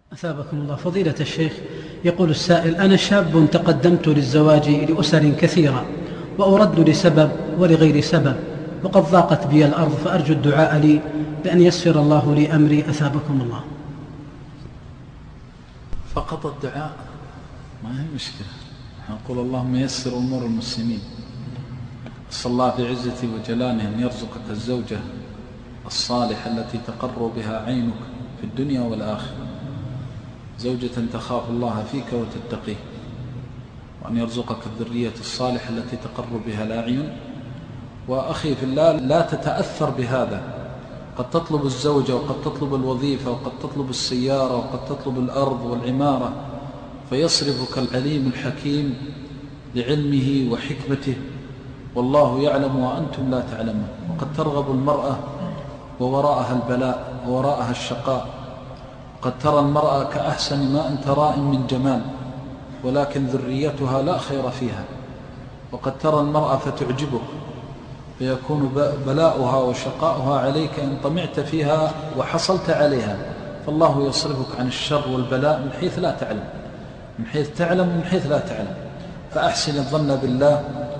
أثابكم الله. فضيلة الشيخ، يقول السائل: أنا شاب تقدمت للزواج لأسر كثيرة وأرد لسبب ولغير سبب، وقد ضاقت بي الأرض، فأرجو الدعاء لي بأن يسر الله لي أمري أثابكم الله. فقط الدعاء ما هي مشكلة، نقول اللهم يسر أمور المسلمين. صلى الله في عزته وجلاله أن يرزقك الزوجة الصالحة التي تقر بها عينك في الدنيا والآخرة، زوجة تخاف الله فيك وتتقيه، وأن يرزقك الذرية الصالحة التي تقر بها الأعين. وأخي في الله، لا تتأثر بهذا، قد تطلب الزوجة وقد تطلب الوظيفة وقد تطلب السيارة وقد تطلب الأرض والعمارة، فيصرفك العليم الحكيم لعلمه وحكمته، والله يعلم وأنتم لا تعلمون. وقد ترغب المرأة ووراءها البلاء ووراءها الشقاء، قد ترى المرأة كأحسن ما أنت راء من جمال، ولكن ذريتها لا خير فيها. وقد ترى المرأة فتعجبك، فيكون بلاؤها وشقاؤها عليك إن طمعت فيها وحصلت عليها، فالله يصرفك عن الشر والبلاء من حيث لا تعلم، من حيث تعلم ومن حيث لا تعلم. فأحسن الظن بالله.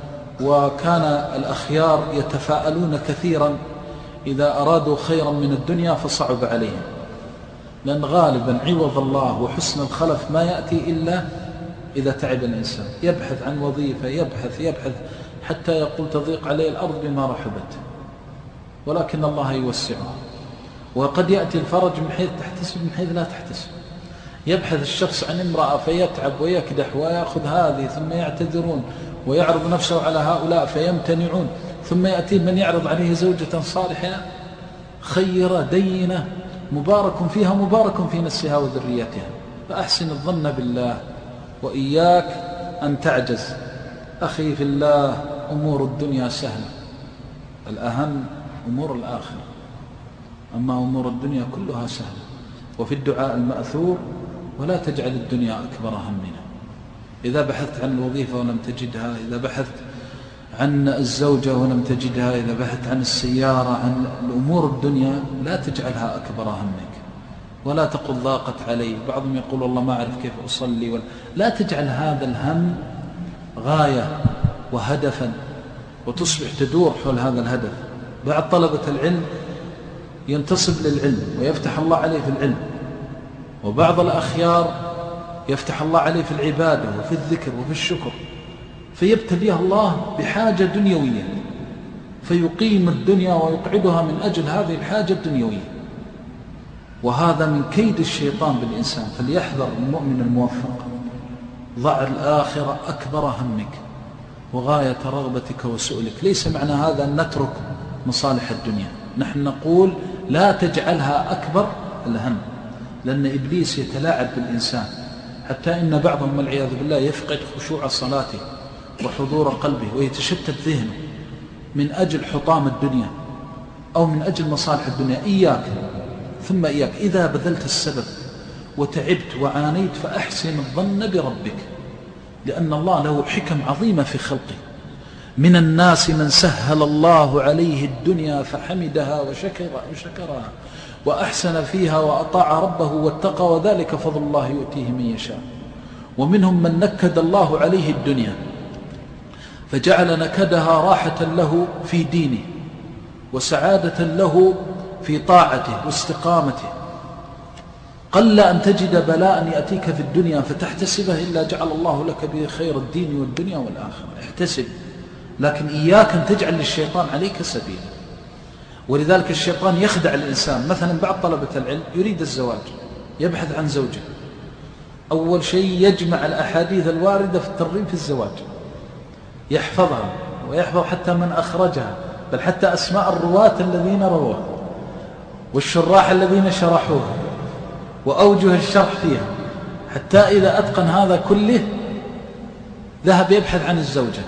وكان الأخيار يتفاءلون كثيرا إذا أرادوا خيرا من الدنيا فصعب عليهم، لأن غالبا عوض الله وحسن الخلف ما يأتي إلا إذا تعب الإنسان، يبحث عن وظيفة، يبحث حتى يقول تضيق عليه الأرض بما رحبت، ولكن الله يوسعه. وقد يأتي الفرج من حيث تحتسب من حيث لا تحتسب. يبحث الشخص عن امرأة فيتعب ويكدح ويأخذ هذه، ثم يعتذرون ويعرض نفسه على هؤلاء فيمتنعون، ثم يأتي من يعرض عليه زوجة صالحة خيرة دينة مبارك فيها مبارك في نفسها وذريتها. فأحسن الظن بالله، وإياك أن تعجز. أخي في الله، أمور الدنيا سهلة، الأهم أمور الآخرة، أما أمور الدنيا كلها سهلة. وفي الدعاء المأثور: ولا تجعل الدنيا أكبر همنا. إذا بحثت عن الوظيفة ولم تجدها، إذا بحثت عن الزوجة ولم تجدها، إذا بحثت عن السيارة، عن الأمور الدنيا، لا تجعلها أكبر همك، ولا تقل ضاقت علي. بعضهم يقول والله ما أعرف كيف أصلي، لا تجعل هذا الهم غاية وهدفا وتصبح تدور حول هذا الهدف. بعض طلبة العلم ينتصب للعلم ويفتح الله عليه في العلم، وبعض الأخيار يفتح الله عليه في العبادة وفي الذكر وفي الشكر، فيبتليه الله بحاجة دنيوية فيقيم الدنيا ويقعدها من أجل هذه الحاجة الدنيوية، وهذا من كيد الشيطان بالإنسان. فليحذر المؤمن الموفق، ضع الآخرة أكبر همك وغاية رغبتك وسؤلك. ليس معنى هذا أن نترك مصالح الدنيا، نحن نقول لا تجعلها أكبر الهم، لأن إبليس يتلاعب بالإنسان، حتى إن بعضهم والعياذ بالله يفقد خشوع صلاته وحضور قلبه ويتشتت ذهنه من أجل حطام الدنيا أو من أجل مصالح الدنيا. إياك ثم إياك، إذا بذلت السبب وتعبت وعانيت فأحسن الظن بربك، لأن الله له حكم عظيمة في خلقه. من الناس من سهل الله عليه الدنيا فحمدها وشكرها وأحسن فيها وأطاع ربه واتقى، وذلك فضل الله يؤتيه من يشاء. ومنهم من نكد الله عليه الدنيا فجعل نكدها راحة له في دينه وسعادة له في طاعته واستقامته. قل أن تجد بلاء يأتيك في الدنيا فتحتسبه إلا جعل الله لك به خير الدين والدنيا والآخرة. احتسب، لكن إياك أن تجعل للشيطان عليك سبيلا. ولذلك الشيطان يخدع الإنسان. مثلا بعض طلبة العلم يريد الزواج، يبحث عن زوجة، أول شيء يجمع الأحاديث الواردة في الترغيب في الزواج، يحفظها ويحفظ حتى من أخرجها، بل حتى أسماء الرواة الذين رووها والشراح الذين شرحوها وأوجه الشرح فيها، حتى إذا أتقن هذا كله ذهب يبحث عن الزوجة،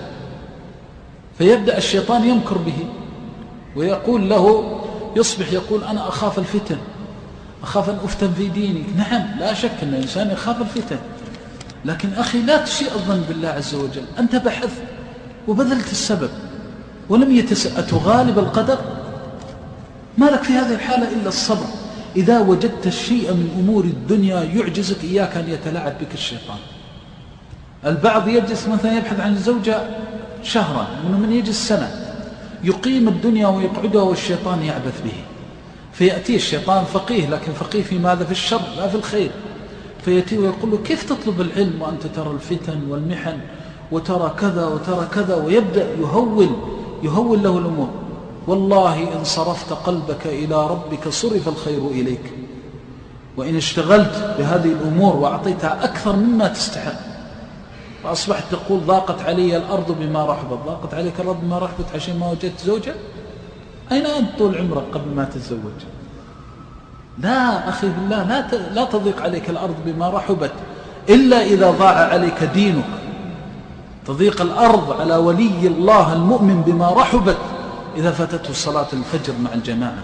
فيبدأ الشيطان يمكر به ويقول له، يصبح يقول أنا أخاف الفتن، أخاف أن أفتن في ديني. نعم، لا شك أن الإنسان يخاف الفتن، لكن أخي لا تسيء الظن بالله عز وجل. أنت بحثت وبذلت السبب ولم أتغالب القدر؟ ما لك في هذه الحالة إلا الصبر. إذا وجدت الشيء من أمور الدنيا يعجزك إياك أن يتلاعب بك الشيطان. البعض يجلس مثلا يبحث عن الزوجة شهرا، من يجلس سنة يقيم الدنيا ويقعدها والشيطان يعبث به، فيأتي الشيطان فقيه، لكن فقيه في ماذا؟ في الشر لا في الخير. فيأتي ويقول له كيف تطلب العلم وأنت ترى الفتن والمحن وترى كذا وترى كذا، ويبدأ يهول له الأمور. والله إن صرفت قلبك إلى ربك صرف الخير إليك، وإن اشتغلت بهذه الأمور وأعطيتها أكثر مما تستحق فأصبحت تقول ضاقت علي الأرض بما رحبت. ضاقت عليك الأرض بما رحبت عشان ما وجدت زوجة؟ أين أنت طول عمرك قبل ما تتزوج؟ لا أخي بالله، لا تضيق عليك الأرض بما رحبت إلا إذا ضاع عليك دينك. تضيق الأرض على ولي الله المؤمن بما رحبت إذا فاتته صلاة الفجر مع الجماعة.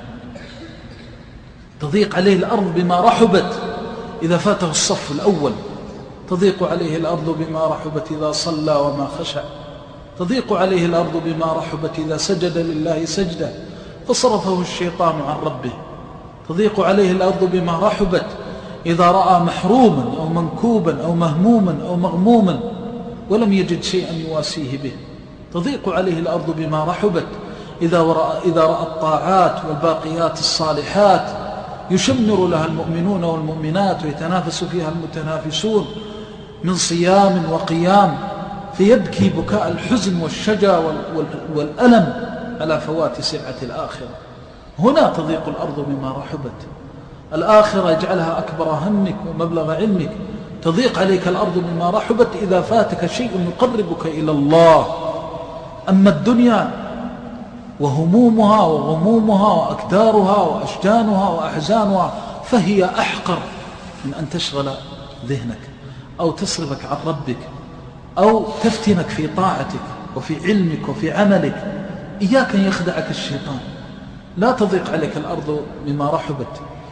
تضيق عليه الأرض بما رحبت إذا فاته الصف الأول. تضيق عليه الأرض بما رحبت إذا صلى وما خشع. تضيق عليه الأرض بما رحبت إذا سجد لله سجدة فصرفه الشيطان عن ربه. تضيق عليه الأرض بما رحبت إذا رأى محروما أو منكوبا أو مهموما أو مغموما ولم يجد شيئا يواسيه به. تضيق عليه الأرض بما رحبت إذا رأى الطاعات والباقيات الصالحات يشمر لها المؤمنون والمؤمنات ويتنافس فيها المتنافسون من صيام وقيام، فيبكي بكاء الحزن والشجا والألم على فوات سعة الآخرة. هنا تضيق الأرض بما رحبت. الآخرة يجعلها أكبر همك ومبلغ علمك. تضيق عليك الأرض بما رحبت إذا فاتك شيء يقربك إلى الله. أما الدنيا وهمومها وغمومها وأكدارها وأشجانها وأحزانها فهي أحقر من أن تشغل ذهنك أو تصرفك عن ربك أو تفتنك في طاعتك وفي علمك وفي عملك. إياك أن يخدعك الشيطان. لا تضيق عليك الأرض بما رحبت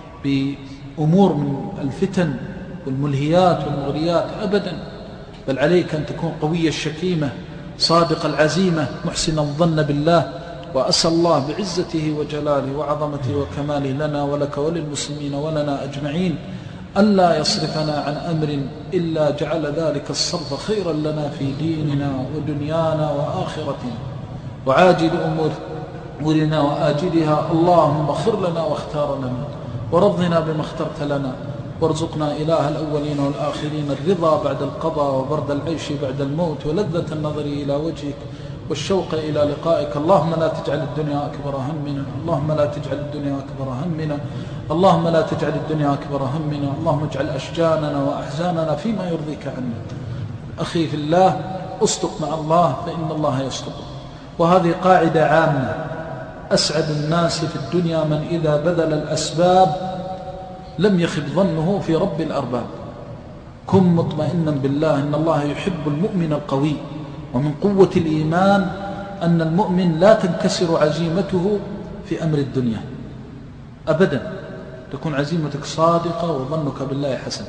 بأمور من الفتن والملهيات والمغريات أبدا، بل عليك أن تكون قوي الشكيمة صادق العزيمة محسن الظن بالله. وأسأل الله بعزته وجلاله وعظمته وكماله لنا ولك وللمسلمين ولنا أجمعين ألا يصرفنا عن أمر إلا جعل ذلك الصرف خيرا لنا في ديننا ودنيانا وآخرتنا وعاجل أمورنا وآجلها. اللهم اغفر لنا واختار لنا ورضنا بما اخترت لنا، وارزقنا إله الأولين والآخرين الرضا بعد القضاء وبرد العيش بعد الموت ولذة النظر إلى وجهك والشوق إلى لقائك. اللهم لا تجعل الدنيا أكبر همنا، اللهم لا تجعل الدنيا أكبر همنا، اللهم لا تجعل الدنيا أكبر همنا. اللهم اجعل أشجاننا وأحزاننا فيما يرضيك عنا. أخي في الله، أصدق مع الله فإن الله يصدق. وهذه قاعدة عامة. أسعد الناس في الدنيا من إذا بذل الأسباب لم يخب ظنه في رب الأرباب. كن مطمئنا بالله إن الله يحب المؤمن القوي. ومن قوة الإيمان أن المؤمن لا تنكسر عزيمته في أمر الدنيا أبدا، تكون عزيمتك صادقة وظنك بالله حسن.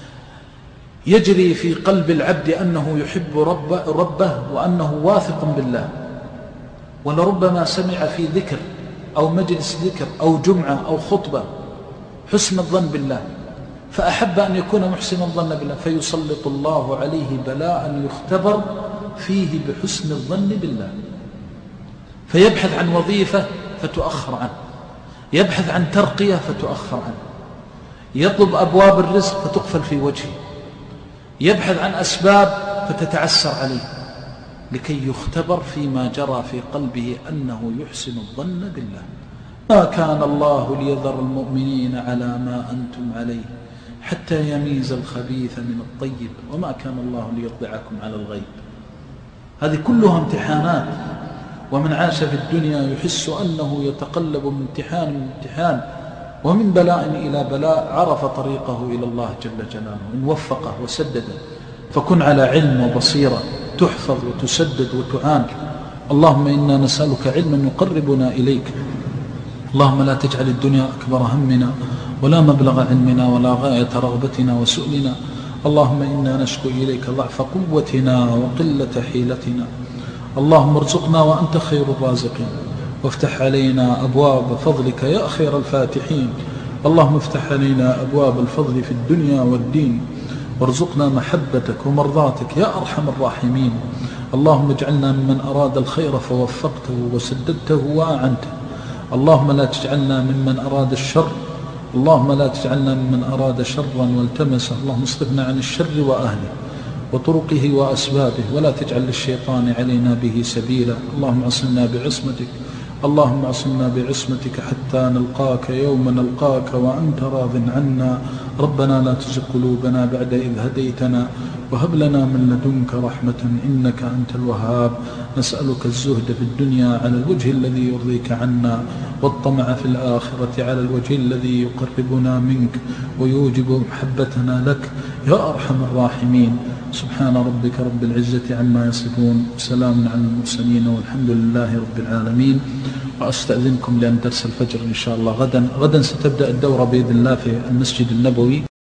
يجري في قلب العبد أنه يحب ربه وأنه واثق بالله، ولربما سمع في ذكر أو مجلس ذكر أو جمعة أو خطبة حسن الظن بالله فأحب أن يكون محسن الظن بالله، فيسلط الله عليه بلاء يختبر فيه بحسن الظن بالله، فيبحث عن وظيفة فتؤخر عنه، يبحث عن ترقية فتؤخر عنه، يطلب أبواب الرزق فتقفل في وجهه، يبحث عن أسباب فتتعسر عليه، لكي يختبر فيما جرى في قلبه أنه يحسن الظن بالله. ما كان الله ليذر المؤمنين على ما أنتم عليه حتى يميز الخبيث من الطيب وما كان الله ليطلعكم على الغيب. هذه كلها امتحانات، ومن عاش في الدنيا يحس أنه يتقلب من امتحان لامتحان ومن بلاء إلى بلاء، عرف طريقه إلى الله جل جلاله إن وفقه وسدده. فكن على علم وبصيرة تحفظ وتسدد وتعان. اللهم إنا نسألك علما يقربنا إليك. اللهم لا تجعل الدنيا أكبر همنا ولا مبلغ علمنا ولا غاية رغبتنا وسؤلنا. اللهم إنا نشكو إليك ضعف قوتنا وقلة حيلتنا. اللهم ارزقنا وأنت خير الرازقين، وافتح علينا أبواب فضلك يا خير الفاتحين. اللهم افتح علينا أبواب الفضل في الدنيا والدين، وارزقنا محبتك ومرضاتك يا أرحم الراحمين. اللهم اجعلنا ممن أراد الخير فوفقته وسددته وأعنته. اللهم لا تجعلنا ممن أراد الشر، اللهم لا تجعلنا ممن أراد شرا والتمسه. اللهم اصرفنا عن الشر وأهله وطرقه وأسبابه، ولا تجعل للشيطان علينا به سبيلا. اللهم عصمنا بعصمتك، اللهم عصمنا بعصمتك حتى نلقاك يوم نلقاك وأنت راض عنا. ربنا لا تزغ قلوبنا بعد إذ هديتنا وهب لنا من لدنك رحمة إنك أنت الوهاب. نسألك الزهد في الدنيا على الوجه الذي يرضيك عنا، والطمع في الآخرة على الوجه الذي يقربنا منك ويوجب محبتنا لك يا أرحم الراحمين. سبحان ربك رب العزة عما يصفون، وسلام على المرسلين، والحمد لله رب العالمين. وأستأذنكم لأن درس الفجر إن شاء الله غدا ستبدأ الدورة بإذن الله في المسجد النبوي.